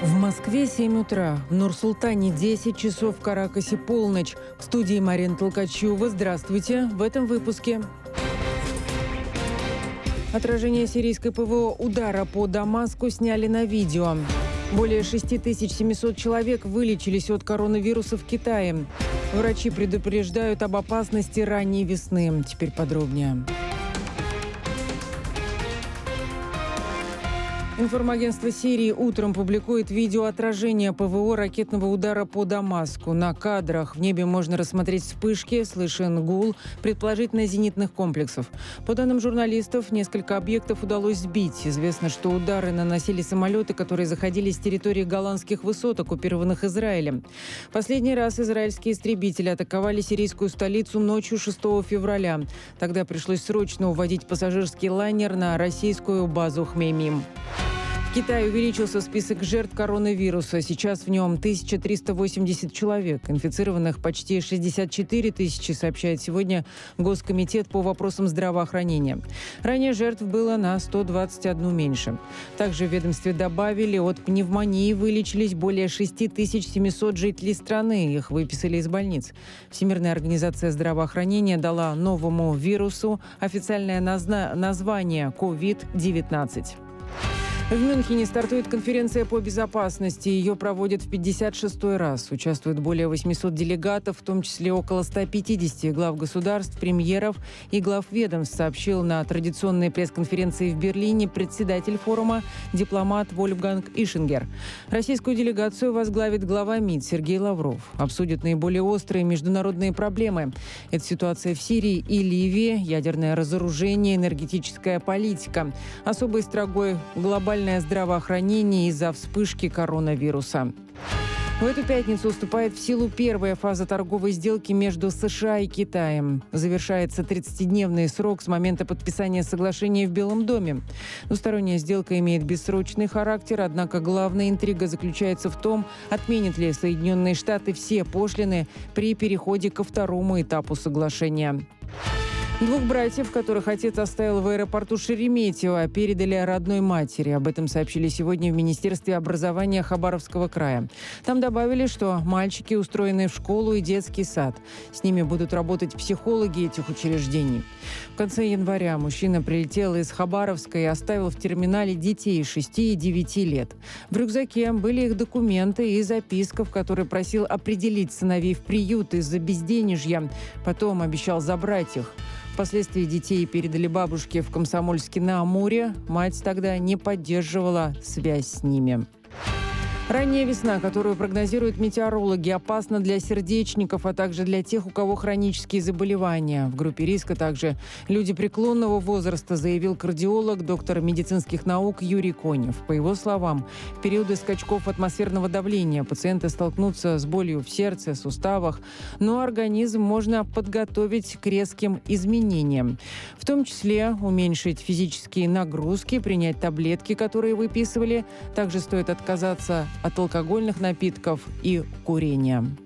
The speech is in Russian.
В Москве 7 утра, в Нур-Султане 10 часов, в Каракасе полночь. В студии Марина Толкачева. Здравствуйте. В этом выпуске. Отражение сирийской ПВО удара по Дамаску сняли на видео. Более 6700 человек вылечились от коронавируса в Китае. Врачи предупреждают об опасности ранней весны. Теперь подробнее. Информагентство Сирии утром публикует видео отражения ПВО ракетного удара по Дамаску. На кадрах в небе можно рассмотреть вспышки, слышен гул, предположительно зенитных комплексов. По данным журналистов, несколько объектов удалось сбить. Известно, что удары наносили самолеты, которые заходили с территории голландских высот, оккупированных Израилем. Последний раз израильские истребители атаковали сирийскую столицу ночью 6 февраля. Тогда пришлось срочно уводить пассажирский лайнер на российскую базу Хмеймим. В Китае увеличился список жертв коронавируса. Сейчас в нем 1380 человек. Инфицированных почти 64 тысячи, сообщает сегодня Госкомитет по вопросам здравоохранения. Ранее жертв было на 121 меньше. Также в ведомстве добавили, от пневмонии вылечились более 6700 жителей страны. Их выписали из больниц. Всемирная организация здравоохранения дала новому вирусу официальное название COVID-19. В Мюнхене стартует конференция по безопасности. Ее проводят в 56-й раз. Участвуют более 800 делегатов, в том числе около 150 глав государств, премьеров и глав ведомств, сообщил на традиционной пресс-конференции в Берлине председатель форума дипломат Вольфганг Ишингер. Российскую делегацию возглавит глава МИД Сергей Лавров. Обсудят наиболее острые международные проблемы. Это ситуация в Сирии и Ливии, ядерное разоружение, энергетическая политика. Особой строгой глобальное здравоохранение из-за вспышки коронавируса. В эту пятницу вступает в силу первая фаза торговой сделки между США и Китаем. Завершается 30-дневный срок с момента подписания соглашения в Белом доме. Двусторонняя сделка имеет бессрочный характер, однако главная интрига заключается в том, отменят ли Соединенные Штаты все пошлины при переходе ко второму этапу соглашения. Двух братьев, которых отец оставил в аэропорту Шереметьево, передали родной матери. Об этом сообщили сегодня в Министерстве образования Хабаровского края. Там добавили, что мальчики устроены в школу и детский сад. С ними будут работать психологи этих учреждений. В конце января мужчина прилетел из Хабаровска и оставил в терминале детей 6 и 9 лет. В рюкзаке были их документы и записка, в которой просил определить сыновей в приют из-за безденежья. Потом обещал забрать их. Впоследствии детей передали бабушке в Комсомольске-на-Амуре. Мать тогда не поддерживала связь с ними. Ранняя весна, которую прогнозируют метеорологи, опасна для сердечников, а также для тех, у кого хронические заболевания. В группе риска также люди преклонного возраста, заявил кардиолог, доктор медицинских наук Юрий Конев. По его словам, в периоды скачков атмосферного давления пациенты столкнутся с болью в сердце, суставах, но организм можно подготовить к резким изменениям. В том числе уменьшить физические нагрузки, принять таблетки, которые выписывали. Также стоит отказаться от алкогольных напитков и курения.